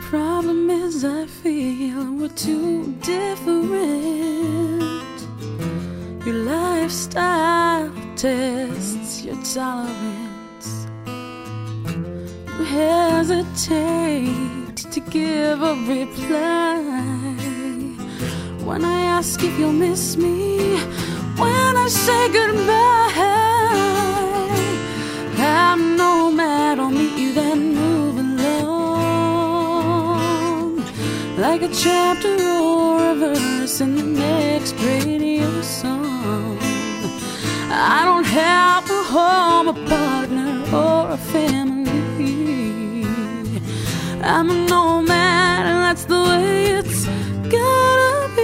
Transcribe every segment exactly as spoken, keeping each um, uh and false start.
problem is I feel we're too different. Your lifestyle tests your tolerance. You hesitate to give a reply when I ask if you'll miss me when I say goodbye. I'm nomad, I'll meet you then move along, like a chapter or a verse in the next radio song. I don't have a home, a partner, or a family. I'm a nomad, and that's the way it's gotta be.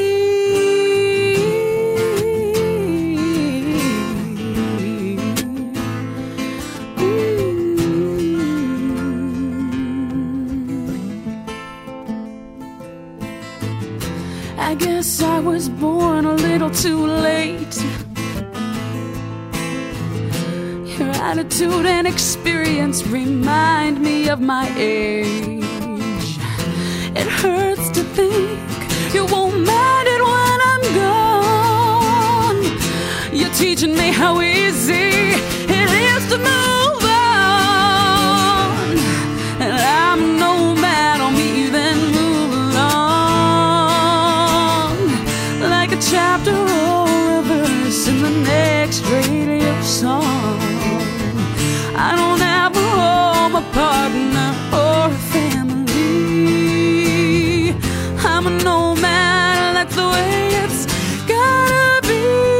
I guess I was born a little too late. Your attitude and experience remind me of my age. It hurts to think you won't mind it when I'm gone. You're teaching me how easy it is to move on. And I'm a nomad, I'll meet you then move along, like a chapter or a verse in the next radio song. I don't have a home, a partner, or a family. I'm a nomad, and that's the way it's gotta be.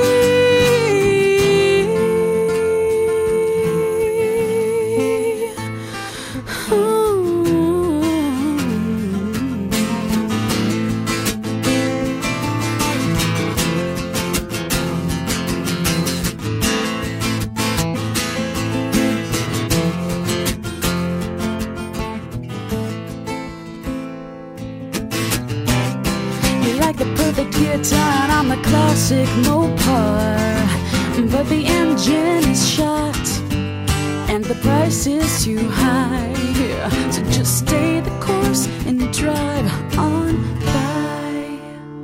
Like the perfect guitar, I'm the classic Mopar, but the engine is shot and the price is too high. So just stay the course and drive on by.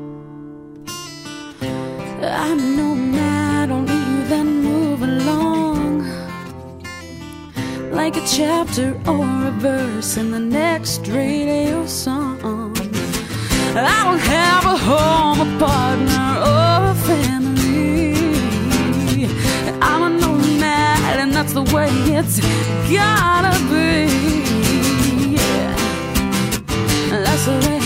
I'm a nomad, I'll meet you then move along, like a chapter or a verse in the next radio song. I don't have a home, a partner, or a family. I'm a nomad, and that's the way it's gotta be. Yeah. That's the way